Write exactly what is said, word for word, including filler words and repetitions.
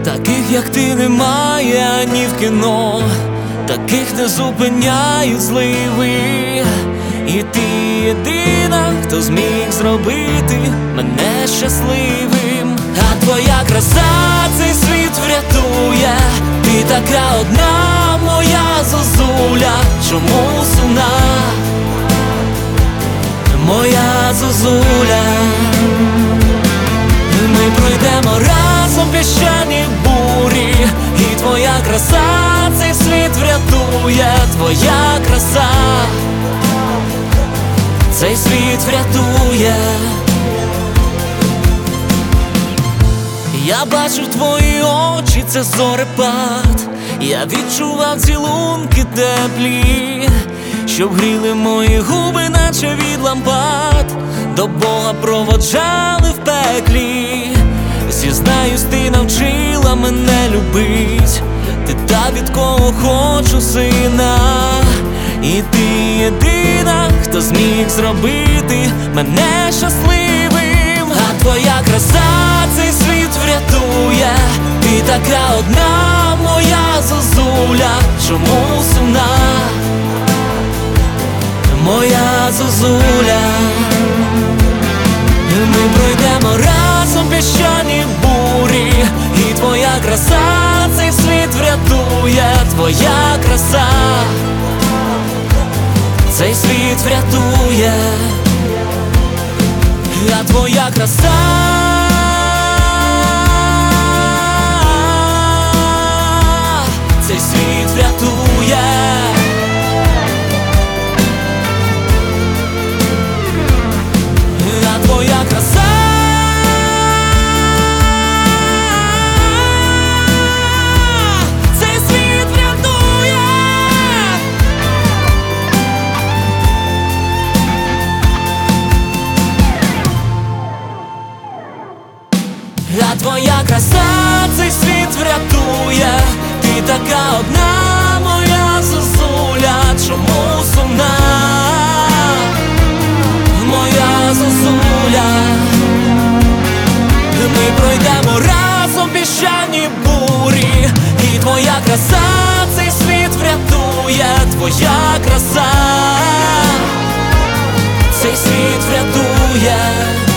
Таких, як ти, немає ані в кіно, таких не зупиняють зливи. І ти єдина, хто зміг зробити мене щасливим. А твоя краса цей світ врятує. Ти така одна, моя зозуля. Чому сумна, моя зозуля? Ми пройдемо разом піщані бурі, і твоя краса цей світ врятує. Твоя краса цей світ врятує. Я бачу твої очі, це зорепад. Я відчував цілунки теплі, щоб гріли мої губи, наче від лампад. До Бога проводжали в пеклі. Зізнаюсь, ти навчила мене любить. Ти та, від кого хочу сина. І ти єдина, хто зміг зробити мене щасливим. А твоя краса цей світ врятує. Ти така одна, моя зозуля. Чому сумна, моя зозуля? Ми пройдемо разом піщані бурі, і твоя краса цей світ врятує. Твоя краса цей світ врятує. А твоя краса цей світ врятує. А твоя краса цей світ врятує. А твоя краса цей світ врятує. Ти така одна, моя зозуля. Чому сумна, моя зозуля? Ми пройдемо разом піщані бурі, і твоя краса цей світ врятує. Твоя краса цей світ врятує.